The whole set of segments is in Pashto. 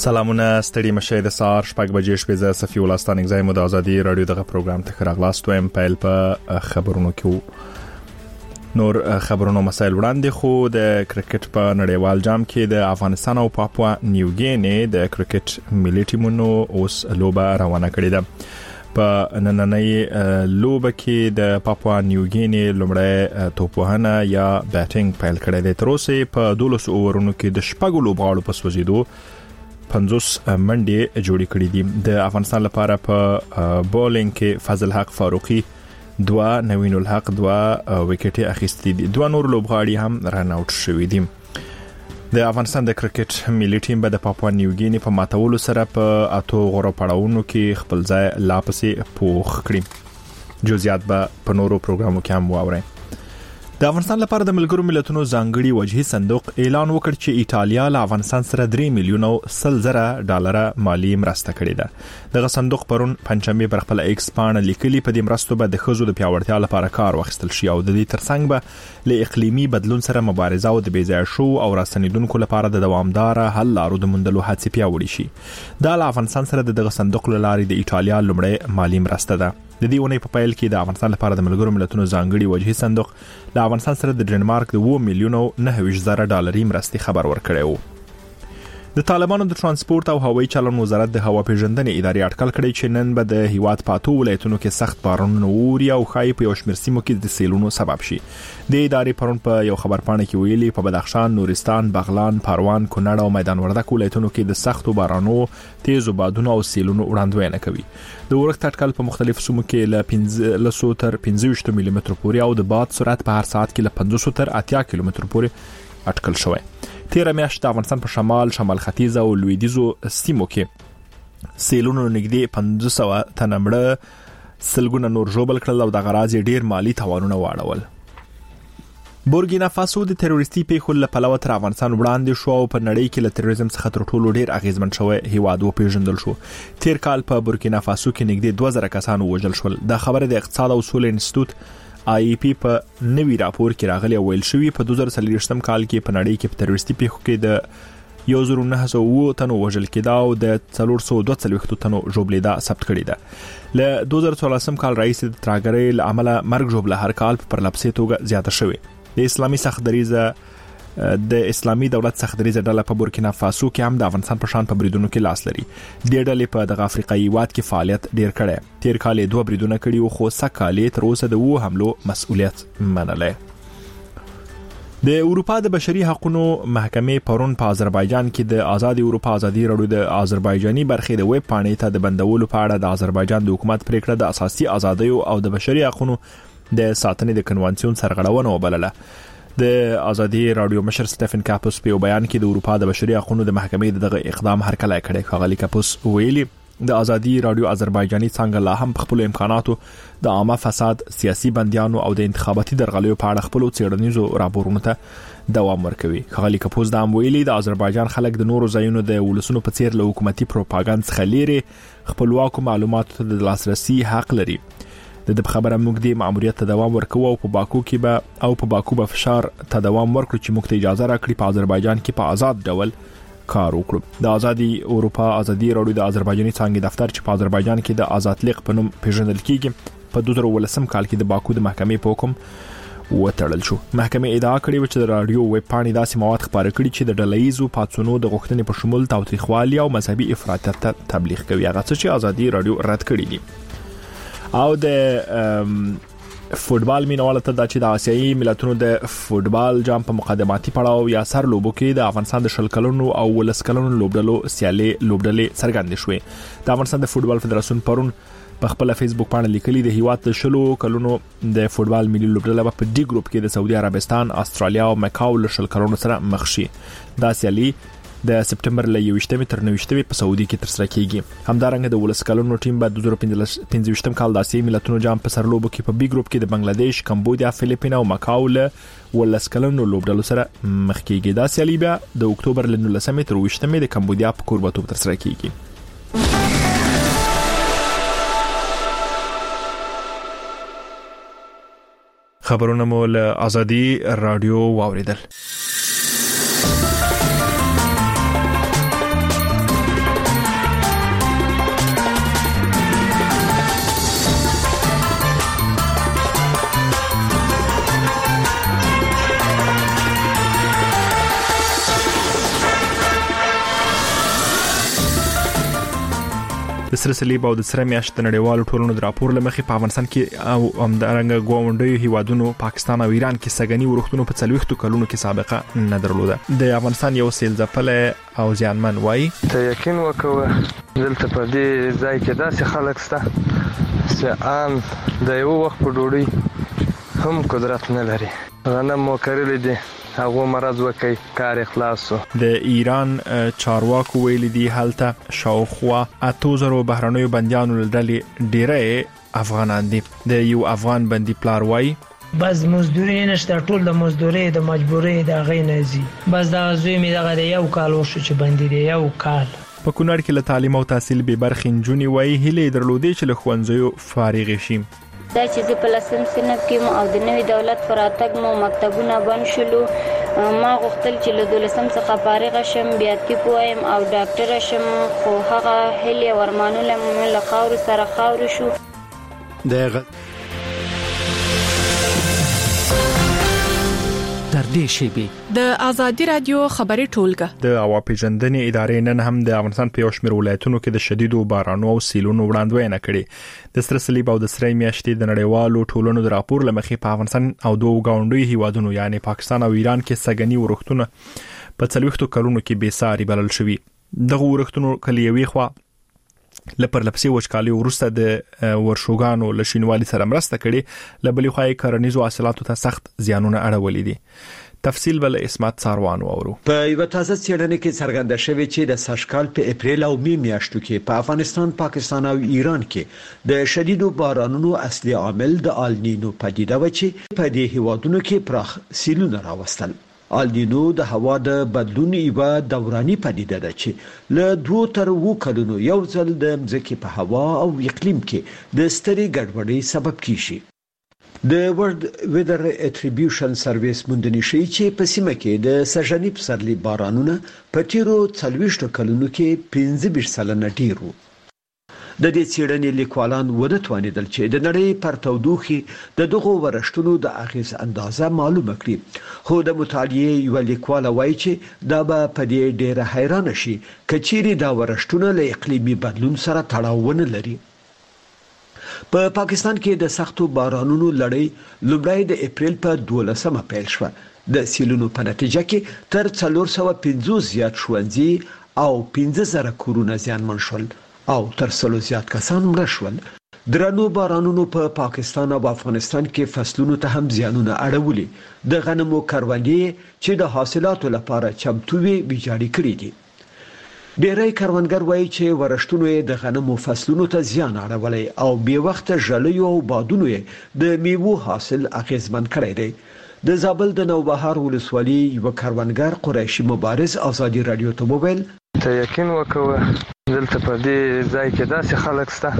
سلامونه ستړي مشه د سار شپږ بجې شپې ز صفي ولستان اگزای مو د ازادي رادیو دغه پروګرام ته راغلاست وایم پایل په خبرونو کې نور خبرونو مسایل وړاندې خو د کرکټ په نړیوال جام کې د افغانستان او پاپوا نیوګینی د کرکټ ملي ټیمونو اوس لوبه روانه کړې ده په نننۍ لوبه کې د پاپوا نیوګینی لومړی توپوهنه یا بیټینګ پیل کړی دی تر اوسه په 12 اوورونو کې د شپږ لوبغاړو په سوځیدو 50 منډې جوړې کړې دي د افغانستان لپاره په بولینګ کې فضل حق فاروقي 2 نوین الحق 2 وکټې اخیستې دي 2 نور لوبغاړي هم رن اوټ شوي دي د افغانستان د کرکټ ملي ټیم به د پاپوا نیوګینی په ماتولو سره په اتو غوړو پړاوونو کې خپل ځای لا پسې پوخ کړي جزئیات به په نورو پروګرامو کې هم واورئ د افغانستان لپاره د ملګرو ملتونو ځانګړي وجهي صندوق اعلان وکړ چې ایتالیا له افغانستان سره 3 میلیون $100,000 مالی مرسته کړې ده دغه صندوق پرون پنځمې پر خپل ایکس پاڼه لیکلي په دې مرستو به د خزو د پیاوړتیا لپاره کار واخیستل شي او د دې ترڅنګ به له اقلیمي بدلون سره مبارزه او د بیځای شو او راستنیدونکو لپاره د دوامدار حل لارو د موندلو هڅې پیاوړې شي دا له افغانستان سره دغه صندوق لاري د ایتالیا لومړی مالی مرسته ده د دې ونې په پیل کې د افغانستان لپاره د ملګرو ملتونو ځانګړي وجهي صندوق د افغانستان سره د ډنمارک د 2 میلیون $9,000 مرستې خبر ورکړی و د طالبانو د ترانسپورت او هوایي چلن وزارت د هوا پیژندنې ادارې اټکل کړی چې نن به د هیواد پاتو ولایتونو کې سخت بارانونه ووري او خای په یو شمېر سیمو کې د سیلونو سبب شي د ادارې پرون په یو خبرپاڼه کې ویلي په بدخشان، نورستان، بغلان، پروان، کونړ او میدان وردګ ولایتونو کې د سختو بارانو، تیزو بادونو او سیلونو وړاندوینه کوي د ورښت اټکل په مختلفو سیمو کې له 15 تر 25 ملي متر پورې او د باد سرعت په هر ساعت کې له 50 تر 80 کیلومتر پورې اټکل شوی تیر میاشت د افغانستان په شمال ختیځ او لویدیځو سیمو کې سیلونو نږدې 500 تنه مړه سلګونه نور ژوبل کړل او د غراض ډیر مالی تاوانونه واړول بورکینا فاسو د تروریستي پیښو له پلوه تر افغانستان وړاندې شو او په نړۍ کې له تروریزم څخه تر ټولو ډیر اغیزمن شوی هیواد وپیژندل شو تیر کال په بورکینا فاسو کې نږدې 2000 کسان وژل شول د خبره د اقتصاد او سولې انسټیټیوټ IEP په نوی راپور کې راغلی ویل شوی په 2023 کال کې په نړۍ کې په تروریستي پیښو کې د 1909 تنو وژل کېدا او د 422 تنو ژوبلیدا ثبت کړی ده له 2014 کال رئیس د تراګرۍ له عمله مرګ ژوبله هر کال په پرلپسې توګه زیاته شوې د اسلامي سختدریزه د اسلامي دولت سختدریزه ډله په بورکینا فاسو کې هم د افغانستان په شان په بریدونو کې لاس لري د ډلې په دغه افریقایي هیواد کې فعالیت ډیر کړي تیر کال 2 بریدونه کړي او خو سکهاله تر اوسه د وو حملو مسؤلیت منلې د اروپا د بشري حقوقو محکمې پرون په آذربایجان کې د آزاد اروپا ازادي رادیو د آذربایجاني برخې د ویب پاڼې ته د بندولو په اړه د آذربایجان د حکومت پریکړه د اساسي ازادیو او د بشري حقوقو د ساتنې د کنوانسیون سرغړونه وبلله د ازادي رادیو مشر سټيفن کاپوس په بیان کې د اروپا د بشري حقوقو د محکمې دغه اقدام هرکلی کړی خغلی کاپوس ویلي د ازادي رادیو آذربایجاني څنګه لا هم خپل امکاناتو د عامه فساد سیاسي بنديانو او د انتخاباتي درغلیو په اړه خپل څېړنیزو راپورونو ته دوام ورکوي خغلی کاپوس د ویلي د آذربایجان خلک د نورو ځایونو د ولسونو په څیر له حکومتي پروپاګاندا څخه لري خپلواکو معلوماتو ته د لاسرسي حق لري د خبره موږ د ماموریت ته دوام ورکو او په باکو به فشار ته دوام ورکړو چې موږ ته اجازه راکړي په آذربایجان کې په آزاد ډول کار وکړو د ازادي اروپا ازادي رادیو د آذربایجاني څنګه دفتر چې په آذربایجان کې د آزادلیق په نوم پیژندل کیږي په 2013 کال کې د باکو د محکمې په حکم وتړل شو محکمې ادعا کړې و چې د رادیو ویب پاڼې داسې مواد خپاره کړي چې د ډلهیزو پاتسونو د غوښتنې په شمول تاوتریخوالي او مذهبي افراطیت ته تبلیغ کوي هغه څه چې ازادي رادیو رد کړی دي او د فوتبال مینوال ته د آسیایي ملتونو د فوتبال جام په مقدماتي پړاو یا سر لوبو کې د افغانستان د شلکلونو او ولسکلونو لوبډلو سیالي لوبډلې څرګندې شوې د افغانستان د فوتبال فدراسیون پرون په خپل فیسبوک باندې لیکلي د هیواد د شلو کلونو د فوتبال ملي لوبډله په ډي ګروپ کې د سعودي عربستان، استرالیا او مکاو له شلکلونو سره مخ شي دا سیالي د سپټمبر له 21 تر 29 په سعودي کې ترسره کیږي همدارنګه د ولسکلونو ټیم به 2015 کال د آسیایي ملتونو جام په سرلوبو کې په بي ګروپ کې د بنگلاديش، کمبودیا، فلیپین او مکاو له ولسکلونو لوبډلو سره مخ کیږي دا سیالي به د اکتوبر له 19 تر 20 د کمبودیا په کوربتوب ترسره کیږي خبرونه مول ازادي رادیو واوریدل سره صلیب او د سره میاشت د نړیوالو ټولنو د راپور لمخې په افغانستان کې او همدارنګه ګاونډیو هیوادونو پاکستان او ایران کې سګنی ورښتونو په 40 کلونو کې سابقه نه درلوده. د افغانستان یو سیل ځپل او ځانمن وای ته یقین وکوه دلته په دې ځای کې داسې خلک شته چې ان د یو وخت په ډوډۍ هم قدرت نه لري. غنم مو کرلې دي هغه مرز وکي کار اخلاصو. د ایران چارواکو ویلي دي هلته شاوخوا 8000 بهرنیو بنديانو لړلې ډیره افغانان دي. د یو افغان بندي پلار وای بس مزدوري نشته ټول د مزدوري د مجبوري د غینځي بس د زوی می دغه یو کال وشو چې بندي دی یو کال. په کونړ کې له تعلیم او تحصیل به برخې نجونې وای هلي درلودي چې له ښوونځیو فارغ شي. دا چې په لسم صنف کې او د نوې دولت پر اتګ مو مکتبونه بند شولو. ما غوښتل چې له 12م څخه فارغ شم بیا طب وایم او ډاکټر شم خو هغه هلي ورمانونه مې له خاور سره خاور شو. در دې شیبه د ازادي رادیو خبري ټولګه د عواپیژندنې ادارې نن هم د افغانستان په شمیر ولایتونو کې د شدیدو بارانونو او سیلونو وړاندوینه کړې. د سره صلیب او د سره میاشتې د نړیوالو ټولنو د راپور لمخې په افغانستان او دوه ګاونډي هیوادونو یعنی پاکستان او ایران کې سګنی ورښتونه په 40 کلونو کې بې ساري بلل شوي. دغه ورښتونو کلیوي خوا لپاره لپسې وچکالي ورسته د ورشوګانو لشینوالي سره مرسته کړي لبلې خوای کرنیزو حاصلاتو ته سخت زیانونه اړولې دي. تفصیل بل اسمت ساروان وورو. په یو تازه څېړنه کې څرګنده شوې چې د سږکال په اپریل او می میاشتو کې په افغانستان، پاکستان او ایران کې د شدیدو بارانونو اصلي عامل د النینو پدیده و چې په دې هیوادونو کې پراخ سیلونه راوستل. النینو د هوا د بدلون یو دوراني پدیده ده چې له 2 تر 7 کلونو یو ځل د ځمکې په هوا او اقلیم کې د ستري ګډوډۍ سبب کیږي. د ورلد ویدر اتریبیوشن سرویس موندنې شي چې په سیمه کې د سږنی پسرلي بارانونه په تیرو 40 کلونو کې 15% ډیر وو. د دې څېړنې لیکوالان ونه توانیدل چې د نړۍ پر تودوخي د دغو ورښتونو د اغیز اندازه معلومه کړي، خو د مطالعې یو لیکوال وایي چې دا به په دې ډېره حیران شي کچېرې دا ورښتونه له اقلیمي بدلون سره تړاو ونه لري. په پاکستان کې د سختو بارانونو لړۍ لومړی د اپریل په 12مه پیل شوه. د سیلونو په نتیجه کې تر 450 زیات ښوونځي او 15000 کورونه زیانمن شول او تر 100 زیات کسان مړه شول. درنو بارانونو په پاکستان او افغانستان کې فصلونو ته هم زیانونه اړولي. د غنمو کروندې چې د حاصلاتو لپاره چمتو وي ویجاړې کړې دي. ډېری کروندګر وایي چې ورښتونو د غنمو فصلونو ته زیان اړولی او بې وخته ژړیو او بادونو د میوو حاصل اغیزمن کړی دی. د زابل د نوبهار ولسوالۍ یو کروندګر قریشي مبارز ازادي رادیو ته وویل ته یقین وکوه دلته په دې ځای کې داسې خلک شته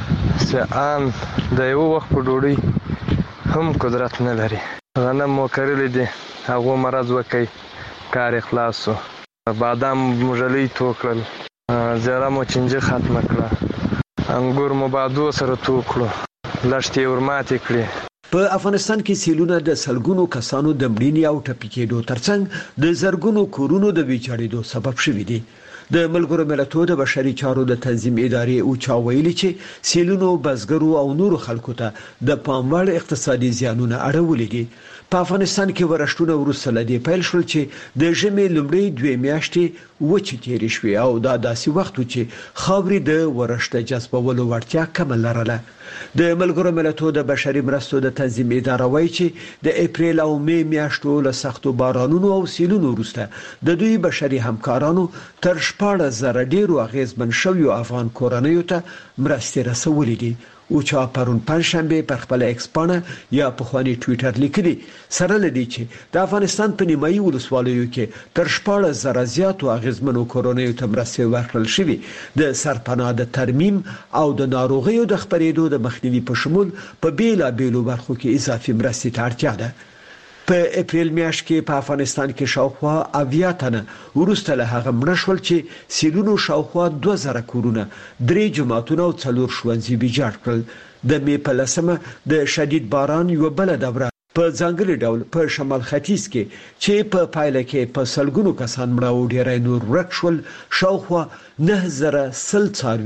چې ان د یو وخت په ډوډۍ هم قدرت نه لري. غنم مو کرلې دي هغه مرز وکي کار اخلاصو. بادام مجلي توکل زرا مو چنجه ختم کړه. انګور مو بادو سره توکلو لشتي ورمات کړي. په افغانستان کې سیلونه د سلګونو کسانو د مړینې او ټپي کېدو ترڅنګ د زرګونو کورونو د ویجاړېدو سبب شوي دي. د ملګرو ملتونو د بشري چارو د تنظیم ادارې اوچا ویلي چې سیلونو بزګرو او نورو خلکو ته د پاموړ اقتصادي زیانونه اړولي دي. په افغانستان کې ورښتونه وروسته لدی پیل شول چې د ژمي لومړی 2 میاشتې وچې تیرې شوې او دا داسې وخت و چې خاورې د ورښت جذبولو وړتیا کم لرله. د ملګرو ملتونو د بشري مرستو د تنظیم اداره وایي چې د اپریل او می میاشتو له سختو بارانونو او سیلونو وروسته د دوی بشري همکارانو تر 14,000 ډیرو اغیزمن شویو افغان کورنیو ته مرستې رسولې دي. اوچا پرون پنځشنبه پر خپل ایکس پاڼه یا په خواني ټوئیټر لیکلي سره لدی چې د افغانستان په نیمایي ولسوالیو کې تر 14,000 زیاتو اغیزمنو کورنیو ته مرستې ورکړل شوې. د سرپناه د ترمیم او د ناروغیو د خپرېدو د مخنیوي په شمول په بیلابیلو برخو کې اضافي مرستې ته اړتیا ده. په اپریل میاشت کې په افغانستان کې شاوخوا 80 تنه وروسته له هغه مړه شول چې سیلونو شاوخوا 2000 کورونه، 3 جماعتونه او 4 ښوونځي ویجاړ کړل. د می په 10مه د شدید باران یو بل دوره په ځانګړي ډول په شمال ختیځ کې چې په پایله کې په سلګونو کسان مړه او ډیری نور ورک شول. شاوخوا 9000 څاروي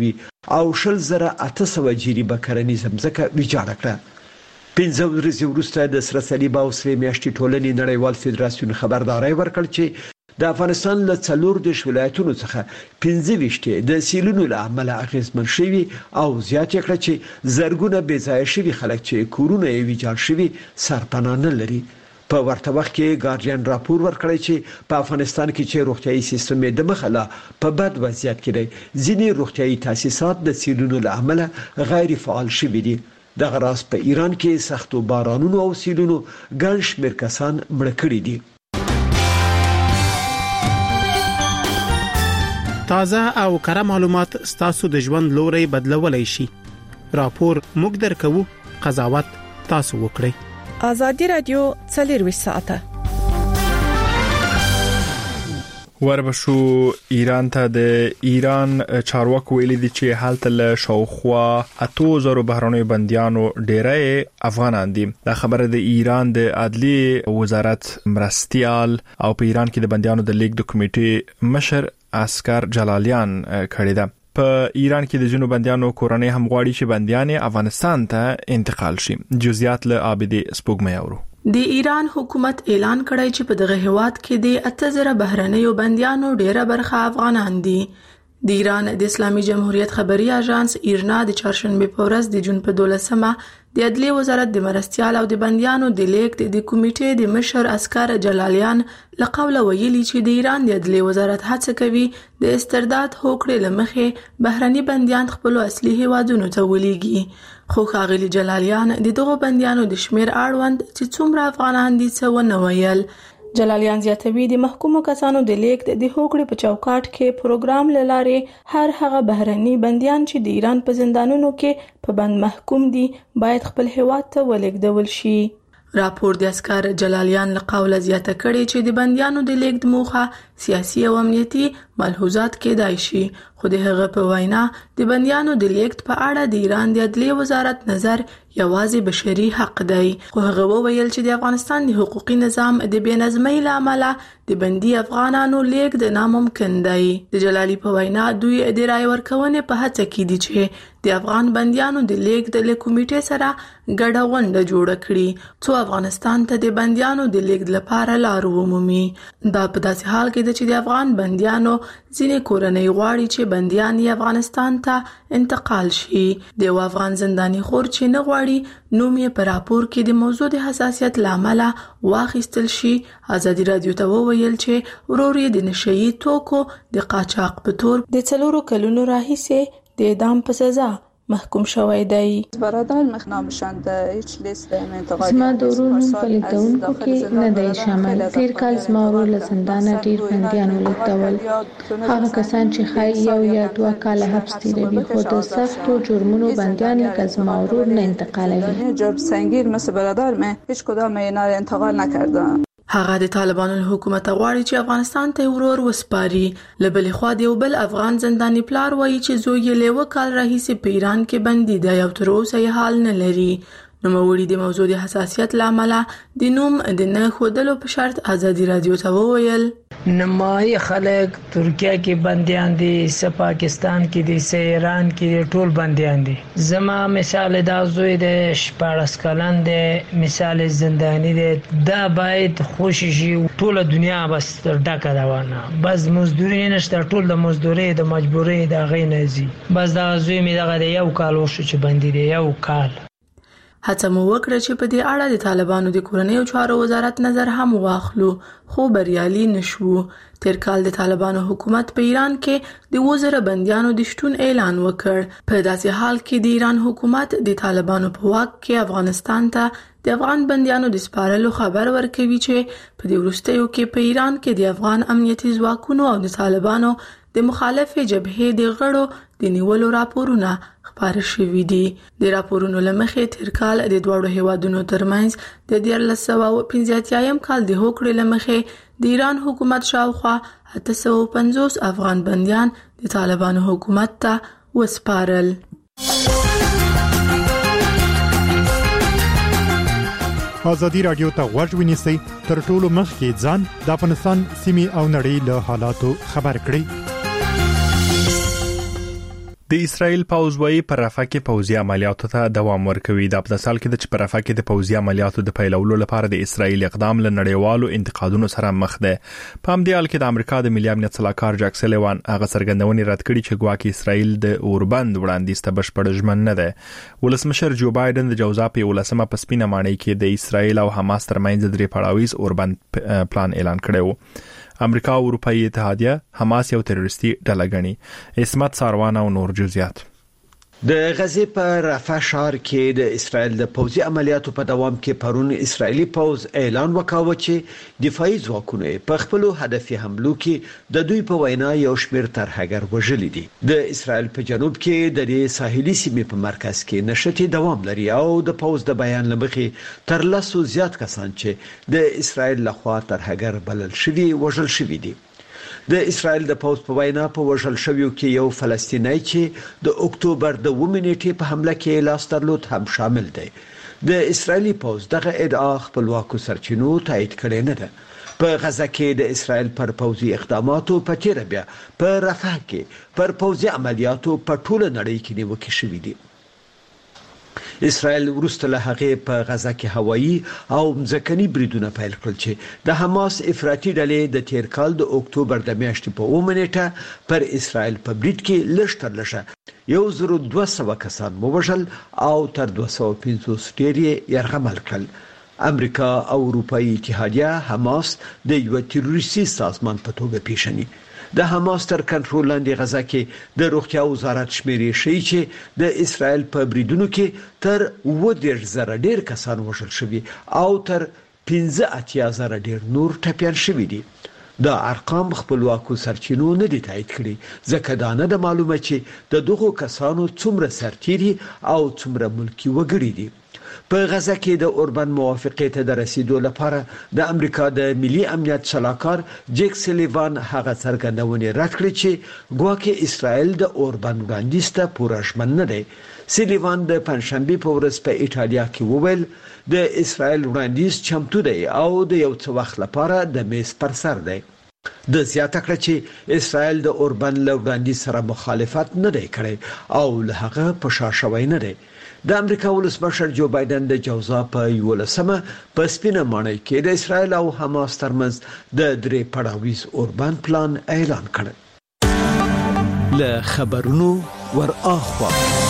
او 10800 جریبه کرنیزه ځمکه ویجاړه کړه. 15 ورځې وروسته د سره صلیب او سرې میاشتې ټولنې نړیوال فدراسیون خبرداري ورکړ چې د افغانستان له 14 ولایتونو څخه 15 د سیلونو له امله اغیزمن شوي او زیاته کړه چې زرګونه بې ځایه شوي خلک چې کورونه یې ویجاړ شوي سرپناه نه لري. په ورته وخت کې ګارډین راپور ورکړی چې په افغانستان کې چې روغتيایي سیستم یې د مخاله په بد وضعیت کې دی. ځینې روغتيایي تاسیسات د سیلونو له امله غیر فعال شوي دي. دغه راز په ایران کې سختو بارانونو او سیلونو ګڼ شمېر کسان مړه کړي دي. تازه او کره معلومات ستاسو د ژوند لوري بدلولای شي. راپور موږ درکو، قضاوت تاسو وکړئ. آزادی رادیو 24 ساعته وربشو ایران ته د ایران چارواکو ویلي دي چې حالت له شاوخوا 8000 بهراني بنديانو ډیره افغانان دي. دا خبره د ایران د عدلیه وزارت مرستيال او په ایران کې د بنديانو د لیگ د کمیټې مشر اسکر جلالیان کړی ده. په ایران کې د جنوب بنديانو کورنۍ هم غواړي چې بنديان افغانستان ته انتقال شي. جزئیات له عابد سپوږمۍ اورو. د ایران حکومت اعلان کړی چې په دغه هیواد کې د 8000 بهرنیو بنديانو ډیره برخه افغانان دي. د ایران د اسلامي جمهوریت خبري اژانس ایرنا د چهارشنبه په ورځ د جون په 12مه د عدلیه وزارت د مرستيال او د بنديانو د لیک د کمیټې د مشر اسکر جلالیان لقوله ویلي چې د ایران د عدلیه وزارت هڅه کوي د استرداد هوکړې لمخې بهرني بنديان خپل اصلي هیوادونو ته ولېږي. خو ښاغلي جلالیان د دغو بنديانو د شمیر اړوند چې څومره افغانان دي څه ونه ویل. جلالیان زیاتوي د محکومو کسانو د لیک د هوکړې په چوکاټ کې پروګرام لاره هر هغه بهرني بنديان چې د ایران په زندانونو کې په بند محکوم دي باید خپل هیواد ته ولېږدول شي. راپور د اسکر جلالیان له قوله زیاته کړي چې د بنديانو د لیږد موخه سیاسي او امنیتي ملحوظات کېدای شي. خو د هغه په وینا د بنديانو د لیږد په اړه د ایران د عدلیه وزارت نظر یوازې بشري حق دی. خو هغه وویل چې د افغانستان د حقوقي نظام د بېنظمۍ له امله د بندي افغانانو لیږد ناممکن دی. د جلالي په وینا دوی د رای ورکونې په هڅه کې دي چې د افغان بنديانو د لیږد له کمیټې سره ګډه غونډه جوړه کړي څو افغانستان ته د بنديانو د لیږد لپاره لار ومومي. دا په داسې حال کې د چې د افغان بنديانو ځینې کورنۍ غواړي چې بنديان یې افغانستان ته انتقال شي. د افغان زنداني خور چې نه غواړي نوم یې په راپور کې د موضوع د حساسیت لامل واخیستل شي. آزادی رادیو ته وویل چې ورور یې د نشئی توکو د قاچاق په تور د 4 کلونو راهیسې د اعدام په سزا محکوم شوی دی. برادر مخنام شانده هیچ لیست انتقادی زما د ورونو په لیدونکو کې نه دی شامل. تیر کال زما ورور له زندانه ډیر بنديان ولیدول. هغه کسان چې خای یو یا 2 کال حبس تیروي خو د سختو جرمونو بنديان لکه زما ورور نه انتقالوي. جرم سنگین مثل برادر من هیچ کدام اینا انتقال نکردن. هغه د طالبانو حکومت غواړي چې افغانستان ته ورور وسپاري. لبل خو د یو بل افغان زنداني پلار وایي چې زوی یې له کال راهیسې په ایران کې بندي دی او تر اوسه یې حال نه لري. نو موړي د موضوع د حساسیت لامل د نوم د نه خودلو په شرط آزادی رادیو ته وویل نمای خلک ترکیه کې بنديان دي، سه پاکستان کې دي، سه ایران کې دي، ټول بنديان دي. زما مثال دا زوی د 14 کلن دی، مثال زندانی دی. دا باید خوشی شي ټول دنیا بس ډکه روانه، بس مزدوري نشته، ټول د مزدوري د مجبوري د غینځي. بس دا زوی می دغه یو کال وشو چې بندي دی، یو کال. هڅه مو وکړه چې په دې اړه د طالبانو د کورنیو چارو وزارت نظر هم واخلو خو بریالي نشو. تیر کال د طالبانو حکومت په ایران کې د 2000 بنديانو د شتون اعلان وکړ. په داسې حال کې د ایران حکومت د طالبانو په واک کې افغانستان ته د افغان بنديانو د سپارلو خبر ورکوي چې په دې وروستیو کې په ایران کې د افغان امنیتي ځواکونو او د طالبانو د مخالفه جبهې د غړو د نیولو راپورونه خبر شوي دي. د راپورونو لمخې تیر کال د دوړو هیوادونو ترمنځ د 1985 کال د هوکړې لمخې د ایران حکومت شاوخوا 850 افغان بنديان د طالبانو حکومت ته وسپارل. آزادی رادیو ته غوږ ونیسئ، تر ټولو مخکې ځان د افغانستان سیمې او نړۍ له حالاتو خبر کړئ. د د اسرایل پوځ وايي پر رفح کې پوځي عملیاتو ته دوام ورکوي. د په سال کې د رفح کې د پوځي عملیاتو د پیلولو لپاره د اسرایل اقدام له نړیوالو انتقادونو سره مخ ده. په همدې حال کې د امریکا د ملي امنیت صلاحکار جاک سلیوان هغه څرګندونې رد کړې چې ګواکې اسرایل د اوربند وړاندیز ته بشپړ ژمن نه ده. ولسمشر جو بایدن د جوزا په 18مه په سپینه ماڼۍ کې د اسرایل او حماس ترمنځ د پړاویز اوربند پلان اعلان کړی و. امریکا او اروپאי اتحادیه حماس یو تروریستي ډله ګڼي. اسمت ساروان او نور جزئیات. د غزې په رفح ښار کې د اسرایل د پوځي عملیاتو په دوام کې پرون اسرایلی پوځ اعلان وکاوه چې دفاعي ځواکونه په خپل هدفي حملو کې د دوی په وینا یو شمېر ترهګر وژلي دي. د اسرایل په جنوب کې د دې ساحلي سیمې په مرکز کې نشټي دوام لري او د پوځ د بیان لمخې تر 100 زیات کسان چې د اسرایل لخوا ترهګر بلل شوي وژل شوي دي. د اسرایل د پوځ په وینا په وژل شویو کې یو فلسطینی چې د اکتوبر د 9 نیټې په حمله کې لاس درلود هم شامل دی. د اسرایلی پوځ دغه ادعا خپلواکو سرچینو تایید کړې نه ده. په غزه کې د اسرایل پر پوځي اقداماتو په تیر بیا په رفح کې پر پوځي عملیاتو په ټوله نړۍ کې نیوکه شوې دي. اسرایل وروسته له هغه په غزه کې هوایي او ځمکني بریدونه پیل کړل چې د حماس افراطي ډلې د تیر کال د اکتوبر د میاشتې په 9 نیټه پر اسرایل په برید کې لږ لږه 1200 کسان ووژل او تر 250 ډیر یرغمل کړل. امریکا او اروپאי اتحادیه حماس د یو تروریستي سازمان په توګه پیژني. د حماس تر کنټرول لاندې غزه کې د روغتیا وزارت شمیرې ښیي چې د اسرایل په بریدونو کې تر 10,000 ډیر کسان وژل شوي او تر 15,000 ډیر نور ټپیان شوي دي. دا ارقام خپلواکو سرچینو نه دي تایید کړي ځکه دا نه د معلومه چې د دغو کسانو څومره سرتیري او څومره ملکی وګړي دي. په غزه کې د اوربند موافقې ته د رسیدو لپاره د امریکا د ملي امنیت صلاحکار جیک سلیوان هغه څرګندونې رد کړې چې ګواکې اسرائیل د اوربند وړاندیز ته پوره ژمن نه دی. سلیوان د پنځشنبه په ورځ په ایټالیا کې وویل د اسرائیل وړاندیز چمتو دی او د یو څه وخت لپاره د میز پر سر دی. د زیاته کړ چې اسرائیل د اوربند له وړاندیز سره مخالفت نه دی کړی او له هغه په شا شوی نه دی. د امریکا ولسمشر جو بایدن د جوزا په 18مه په سپینه ماڼۍ کې د اسرایل او حماس ترمنځ د 3 پړاویز اوربند پلان اعلان کړ. له خبرونو ور اخوا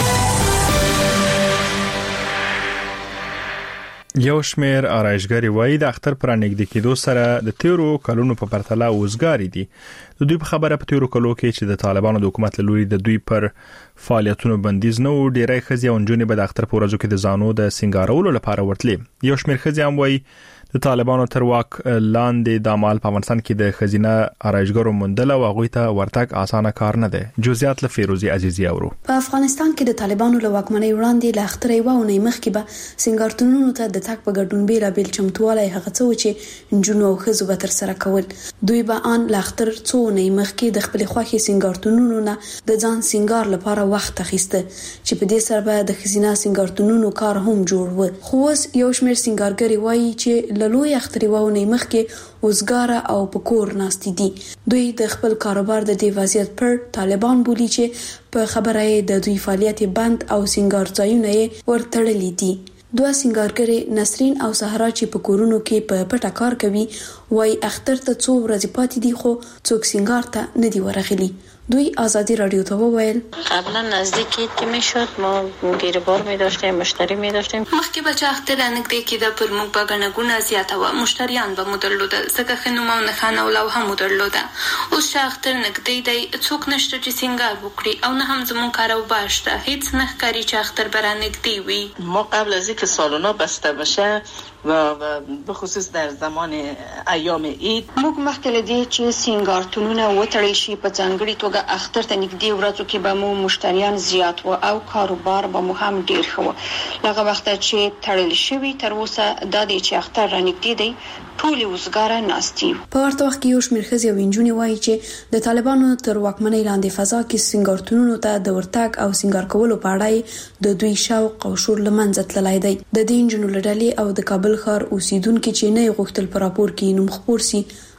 یو شمیر آرایشګری وایي د اختر پر نږدې کېدو سره د تیرو کلونو په پرتله اوسګاری دي. د دوی په خبره په تیرو کلو کې چې د طالبانو د حکومت له لوري د دوی پر فعالیتونو بندیز نه و، ډیری ښځې او نجونې به د اختر په ورځو کې د ځانو د سنگارولو لپاره ورتلې. یو شمیر ښځې هم وایي د طالبانو تر واک لاندې د مال په افغانستان کې د خزینه آرایشګرو مندل او هغه ته ورتګ اسانه کار نه دی. جزئیات له فیروزی عزیزی اورو. په افغانستان کې د طالبانو له واکمنۍ وړاندې له اختر یو نه مخکې به سنگارتونونو ته د تک په ګډون بیل چمتواله هغه څه چې جنونو او خزو به تر سره کول. دوی به ان له اختر څو نه مخکې د خپل خوخي سنگارتونونو نه د ځان سنگار لپاره وخت اخیسته چې په دې سره به د خزینه سنگارتونونو کار هم جوړ و. خو یو شمیر سنگارګری وایي چې لوی اختر وونه مخکې اوسګاره او پکور ناشتي دي. دوی د خپل کاروبار د دی وضعیت پر طالبان بولی چې په خبره د دوی فعالیت بند او سنگار ځایونه ورتړلې دي. دوه سنگارګری نسرین او سهرا چې په کورونو کې په پټه کار کوي وای اختر ته څو ورځې پاتې دي خو څوک سنگار ته نه دی ورغلي. دوی آزادی رادیو ته وویل قبلا نزدیک عید میشد ما گیربار می داشتیم مشتری می داشتیم مخکې به چې اختر نږدې کېده پر موږ به ګڼه ګوڼه زیاته وه مشتریان به مو درلودل ځکه ښه نوم او نښانه او لوحه مو درلوده. اوس چې اختر نږدې دی څوک نشته چې سینګار وکړي او نه هم زموږ کاروبار شته. هیڅ نه ښکاري چې اختر به رانږدې وي. ما قبل از اینکه سالونا بسته بشه و به خصوص در زمان ایام عید موږ مخکې له دې چې سینګارتونونه وتړل شي په ځانګړي توګه اختر ته نږدې ورځو کې به مو مشتریان زیات و او کاروبار به مو هم ډیر ښه و. لغه وخت چې تړل شوی تر اوسه د دې چې اختر رانږدې دی ټول وزګاره ناستي. په ورته وخت کې یو شمېر ښځې او نجونې وایي چې د طالبانو تر واکمنۍ لاندې فضا کې سنگارتونونو ته د ورتګ او سنگار کولو په اړه د دوی شوق او شور له منځه تللی دی. د دې نجونو له ډلې او د کابل ښار اوسیدونکو چې نه غوښتل په راپور کې نوم خپور سي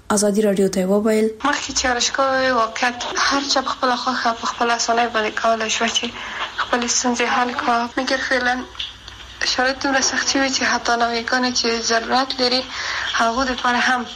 ازادي رادیو ته وویل مخکې چې ارشکوي واقعیت هر چا په خپل خوخه په خپل اسانه باندې کولای شو چې خپل ستونزې حل کړي. مګر فعلا شرایط دومره سختي وي چې حتی نویګان چې ضرورت لري هغه د لپاره هم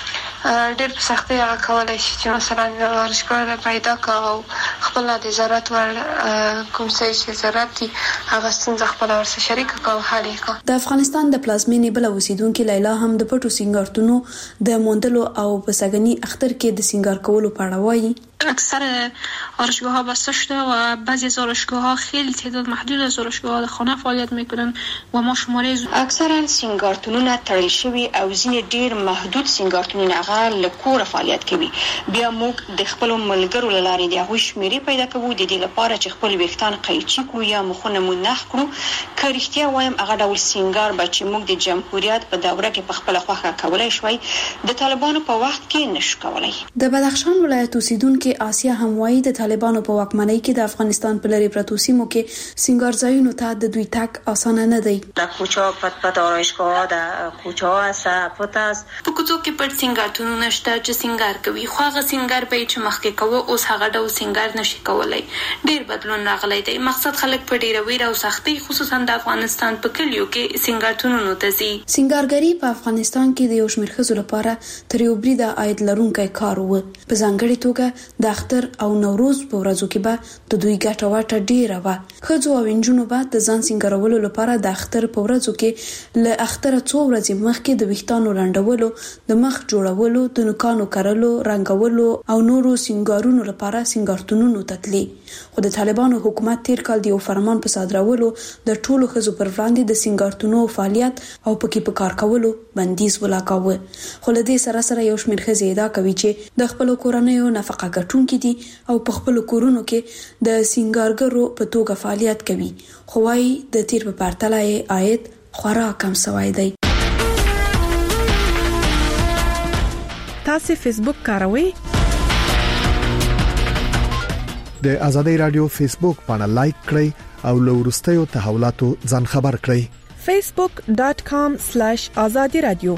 ډېر په سختۍ هغه کولای شي چې مثلا ورزشکار پیدا کړي او خپل د ضرورت ور کوم څه چې ضرورت دي هغه څنګه خپل ورسره شریک کړي حل کړي. د افغانستان د پلازمینې بل اوسیدونکو لیلا هم د پټو سنگارتونو د موندلو او په سګنی اختر کې د سنگار کولو په اړه وایي. اکثر آرایشگاه‌ها بسته شده و بعضی از آرایشگاه‌ها خیلی تعداد محدود از آرایشگاه‌ها در خانه فعالیت می‌کنند و ما شماره اکثرا سینگارتونونه تړل شوي او ځینې ډیر محدود سینگارتونونه هغه له کوره فعالیت کوي. بیا موږ د خپل ملګرو لارې د هغوی شمیرې پیدا کوو د دې لپاره چې خپل ویښتان قیچي کړو یا مخونه مو نخ کړو. که رښتیا وایم هغه ډول سینگار به چې موږ د جمهوریت په دوره کې په خپل خوښه کولای شوی د طالبانو په وخت کې نشو کولای. د بدخشان ولایت اوسیدونکو آسیا هم وایي د طالبانو په واکمنۍ کې د افغانستان په لری پرتو سیمو کې سنگار ځایونو ته د دوی تک اسانه نه دی. د کوچو پټ آرایشگاه د کوچو است پټ است په کوڅو کې پټ سنگارتونو نشته چې سنگار کوي خو هغه سنگار به چې مخکې کوو اوس هغه ډول سنگار نشي کولای. ډیر بدلون راغلی دی. مقصد خلک په ډیره ویره او سختي خصوصا د افغانستان په کلیو کې سنگارتونو ته ځي. سنگارګری په افغانستان کې د یو شمېر ښځو لپاره تر یو بریده عاید لرونکی کار و. په ځانګړي توګه د اختر او نوروز په ورځو کې به د دوی ګټه واټه ډیره وه. ښځو او نجونو به د ځان سینګارولو لپاره د اختر په ورځو کې له اختره څو ورځې مخکې د ویښتانو لنډولو، د مخ جوړولو، د نوکانو کرلو، رنګولو او نورو سینګارونو لپاره سینګارتونونو ته تللې. خو د طالبانو حکومت تیر کال د یو فرمان په صادرولو د ټولو ښځو پر وړاندې د سینګارتونو فعالیت او پکې په کار کولو بندیز ولاکاوه. خو له دې سره یو شمېر ښځې ادعا کوي چې د خپلو کورنیو نفقه ګټونکي دي او په خپل کورونو کې د سینګارګرو په توګه فعالیت کوي. خو وايي د تیر په پرتله یې عاید خورا کم شوی دی. تاسو فیسبوک کاروئ؟ د آزادۍ رادیو فیسبوک باندې لایک کړئ او له وروستیو تحولاتو ځان خبر کړئ. facebook.com/azadi radio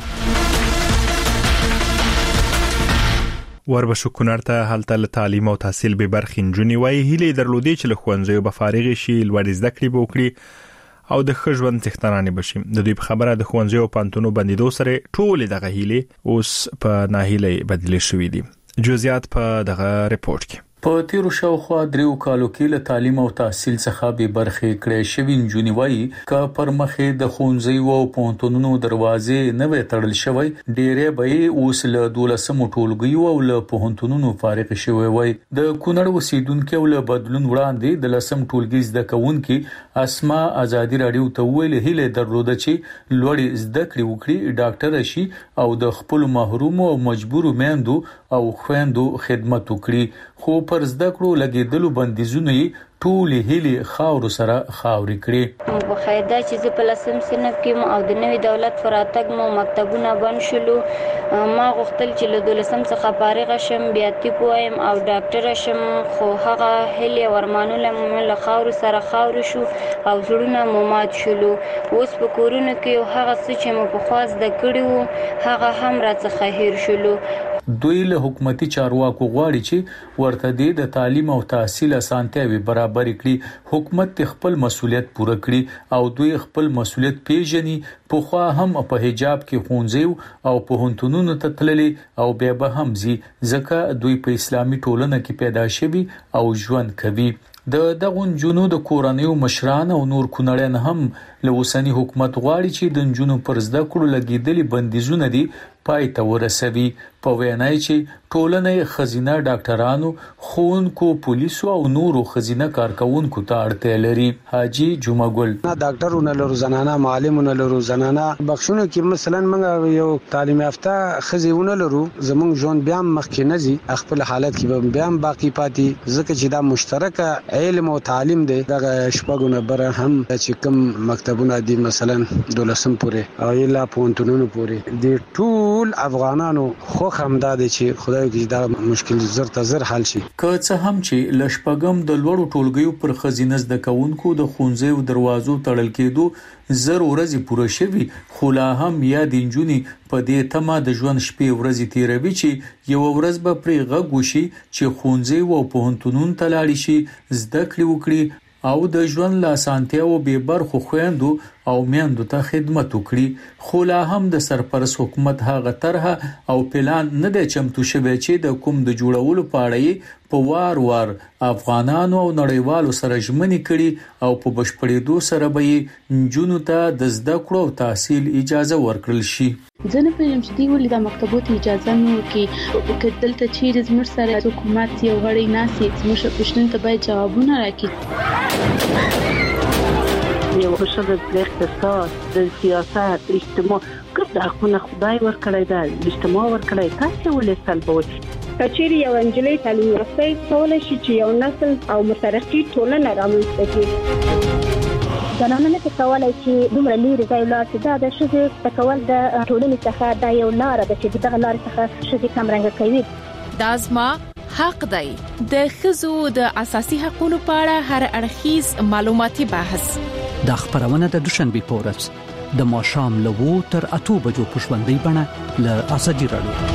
وربشو کونړ ته هلته له تعلیم او تحصیل به برخې نجونې وایي هیله درلودي چې له ښوونځیو به فارغ شي، لوړ زده کړې به وکړي او د ښه ژوند څښتنانې بشي. د دوی په خبره د ښوونځیو او پانتونو بندیدو سره ټول دغه هیله اوس په ناهیلۍ بدلې شوې دي. جزئیات په دغه ریپورت کې. په تیرو شاوخوا 3 کالو کې له تعلیم او تحصیل څخه به برخې کړې شوې نجونې وایي ک پر مخې د ښوونځیو او پوهنتونونو دروازې نه وې تړل شوی، ډېرې به اوس له 12 ټولګیو او له پوهنتونونو فارغ شوی وای. د کونړ اوسیدونکو له بدلون وړاندې د 10 ټولګي زده کوونکي اسما آزادي رادیو ته ویل هیله درلوده چې لوړ زده کړې وکړي، ډاکټر شي او د خپل محروم او مجبور میندو او خويندو خدمت وکړي. خو پر زده کړو لګیدلو بندیزونه ټول هلي خاور سره خاوري کړي. په خیدا چې زه په لسم صنف کې او د نوي دولت فراتګ مو مکتبونه بند شلو. ما غوښتل چې له 12 څخه فارغ شم، بیا طب وایم او ډاکټر شم، خو هغه هلي ورمانونه مو له خاور سره خاور شو او زړونه مو مات شلو. اوس په کورونو کې هغه څه چې مو په خواص د کړیو هغه هم راڅخه هیر شلو. دوی له حکومتي چارواکو غواړي چې ورته د تعلیم او تحصیل اسانتیاوي برابر کړي. حکومت خپل مسولیت پوره کړي او دوی خپل مسولیت پیژني. په خوا هم په حجاب کې ښوونځي او پوهنتونونو ته تللي او بیا به هم ځي ځکه دوی په اسلامي ټولنه کې پیدا شوي او ژوند کوي. د دغه جنونو د کورنیو مشران او نور کونړیان هم له اوسنی حکومت غواړي چې د جنونو پر زده کړو لګیدلي بندیزونه دي پای ته ورسوي. په وینای چې ټولنې خزینه ډاکټرانو، ښوونکو، پولیسو او نورو خزینه کارکونکو ته اړتیا لري. حاجی جمعه ګل ډاکټرونه لرو، زنانه معلمونه لرو، زنانه بخښونو کې مثلا موږ یو تعلیم یافته خزیونه لرو، زموږ ژوند بیا مخکې نه ځي، خپل حالت کې بیا باقی پاتې ځکه چې دا مشترکه علم او تعلیم دی. دغه شپږونه بره هم چې کوم مکتبونه دي مثلا 12 پورې او الا پونتونونو پورې د ټول ټول افغانانو خو همدا دي چې خدای دې دا مشکل زر ته زر حل شي. که څه هم چې لشپګم د لوړو ټولګیو پر خزینه زده کوونکو د ښوونځیو دروازو تړل کېدو زر ورځې پوره شوي، خو لا هم یا د نجونې په دې تمه د ژوند شپې ورځې تیروي چې یو ورځ به پرې غږ وشي چې ښوونځي او پوهنتونونو ته لاړ شي، زده کړې وکړي او د ژوند لا سانتیاو به برخو خويندو او میندو ته خدمت وکړي. خو لا هم د سرپرست حکومت هغه طرحه او پلان نه دی چمتو شوی چې د کوم د جوړولو په اړه په وار افغانانو او نړیوالو سره ژمنې کړي او په بشپړېدو سره به جنونو ته د زده کړو او تحصیل اجازه ورکړل شي. ځنه په یمشتي ولې د مکتبونو اجازه نو کې کدلته چیرې زموږ سره حکومت یو غړي ناسي زموږ پښتون ته باید جوابونه راکړي. یو بشر د اقتصاد، د سیاست، اجتماع کله خو خدای ورکړی دا اجتماع ورکړی تاسو ولې سلبوي. کچېری یو انجلۍ تعلیم یافته کولای شي چې یو نسل او مترقي ټولنه رامنځته کړي. زنانه نه کولای چې دومره لري ځای لاړ چې دا د ښځې تکول د ټولنې څخه دا یو لار ده چې دغه لار څخه ښځې کم رنګ کوي. دا زما حق دی. د ښځو د اساسي حقوقو په اړه هر اړخیز معلوماتي بحث د خبرونه د دوشنبه پورس د ماښام له 2 تر 8 بجو په ژوندۍ بڼه له ازادي رادیو.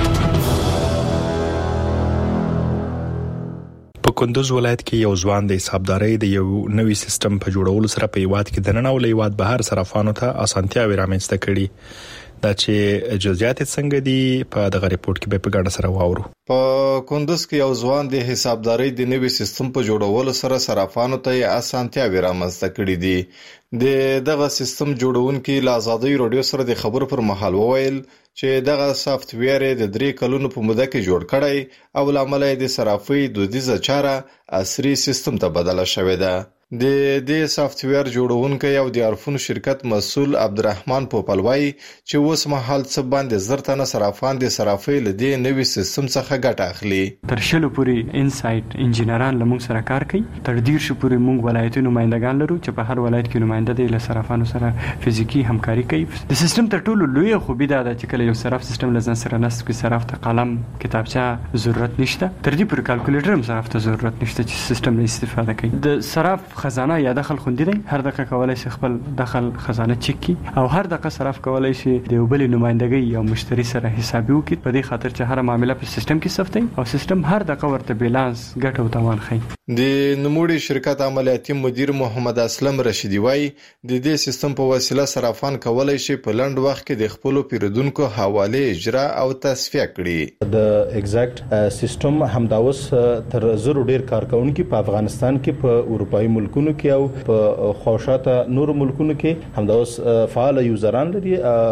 په کندوز ولایت کې یو ځوان د حسابدارۍ د یو نوي سیستم په جوړولو سره په هیواد کې د نن او هیواد بهر صرافانو ته اسانتیاوې رامنځته کړي. دا چې جزئیات څنګه دي په دغه ریپورت کې په ګډه سره واورو. په کندوز کې یو ځوان د حسابدارۍ د نوي سیستم په جوړولو سره صرافانو ته اسانتیاوې رامنځته کړي دي. دغه سیستم جوړونکي له آزادۍ رادیو سره د خبرو پر مهال وویل چې دغه سافت ویر د 3 کلونو په موده کې جوړ کړی او لامل د صرافۍ دودیزه چاره عصري سیستم ته بدله شوې ده. د دې سافت ویر جوړونکي او د عرفون شرکت مسؤل عبدالرحمن پوپلوي چې اوس مهال څه باندې زرتنه صرافان د صرافۍ له دې نوي سیستم څخه ګټه اخلي. تر شلو پورې انسایټ انجینران لمون سره کار کوي. تر ډیر شو پورې موږ ولایتونو نمائندگان لرو چې په هر ولایت کې نماینده دي له صرافانو سره فزیکی همکاري کوي. د سیستم تر ټولو لوی خوبي دا ده چې کله یو صراف سیستم لزن سره نسب کې صراف ته قلم کتابچه ضرورت نشته. تر دې پورې کالکولیټر هم صراف ته ضرورت نشته چې سیستم له استفاده کوي. د صراف خزانه یا دخل خوندي دی. هر دقیقه کولای شي خپل دخل خزانه چک کی او هر دقیقه صرف کولای شي د یو بل نمائندګي یا مشتری سره حسابي وکړي. په دې خاطر چې هر معاملې په سیستم کې ثبت وي او سیستم هر دقیقه ورته بیلانس ګټه او تاوان ښيي. د نوموړي شرکت عملیاتي مدیر محمد اسلم رشیدي وایي د دې سیستم په وسیله صرافان کولای شي په لنډ وخت کې د خپل پیرودونکو حواله اجرا او تصفیه کړي. د ایگزیکټ سیستم همداوس تر زرو ډیر کارکونکو په افغانستان کې په اروپאי ملکونو کې او په خوشاته نور ملکونو کې همداوس فعال یوزران لري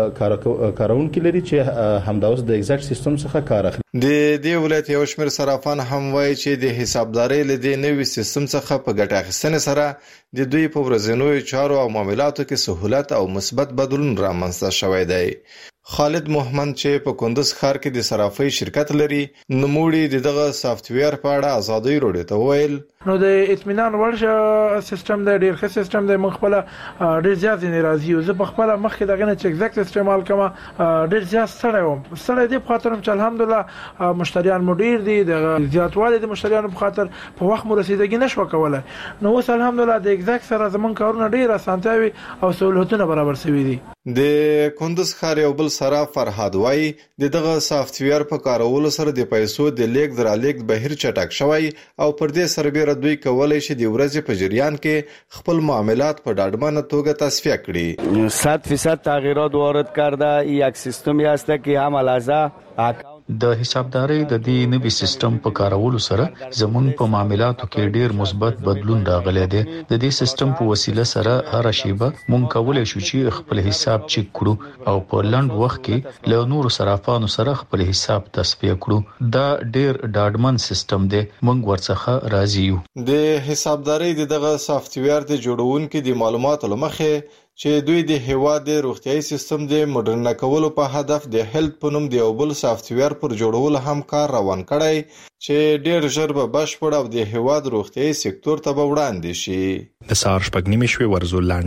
کارونکو لري چې همداوس د ایگزیکټ سیستم څخه کار اخلي. د دې ولایت یو شمېر صرافان هم وایي چې د حسابدارۍ له دې نوي سیستم څخه په ګټه اخیستنې سره د دوی په ورځنیو چارو او معاملاتو کې سهولت او مثبت بدلون رامنځته شوی دی. خالد محمد چې په کندوز ښار کې د صرافۍ شرکت لري نوموړي دغه سافت ویر په اړه آزادۍ رادیو ته ویل نو د اطمینان ورشه سیستم د ډیر ښه سیستم د مخبله ډیر زیات ناراضي او زه په خپل مخ کې دغه نه چې ایگزیکټ استعمال کوم ډیر زیات سره دی په خاطر چې الحمدلله مشتریان مدیر دي د زیاتوالی د مشتریانو په خاطر په وخت مو رسیدګي نشو کولای. نو اوس الحمدلله د ایگزیکټ سره زمون کارونه ډیر اسانتیاوي او سہولتونه برابر شوي دي. د کندوز ښار یو بل صراف فرهاد وای دغه سافت ویر په کارولو سره د پیسو د لیک درلیک بهیر چټک شوی او پر دې سربېره دوی کولای شي د ورځې په جریان کې خپل معاملات په ډاډمنه توګه تصفیه کړي. 100% تغییرات وارد کرده. یک سیستمی است که هم لحظه د حسابدارۍ د دې نوي سیستم په کارولو سره زمون په معاملاتو کې ډیر مثبت بدلون راغلی دی. د دې سیستم په وسیله سره هر شیبه مونږ کولای شو چې خپل حساب چک کړو او په لنډ وخت کې له نورو صرافانو سره خپل حساب تصفیه کړو. دا ډیر ډاډمن سیستم دی. مونږ ورڅخه راضي یو. د حسابدارۍ دغه سافت ویر د جوړونکو د معلوماتو لمخې چې دوی د هیواد د روغتيایي سیستم د مدرن کولو په هدف د هیلث په نوم د یو بل سافت ویر پر جوړولو هم کار روان کړی چې ډیر ژر به بشپړ او د هیواد روغتيایي سکتور ته وړاندې شي. د سار شپږ نیمه شوي ورزول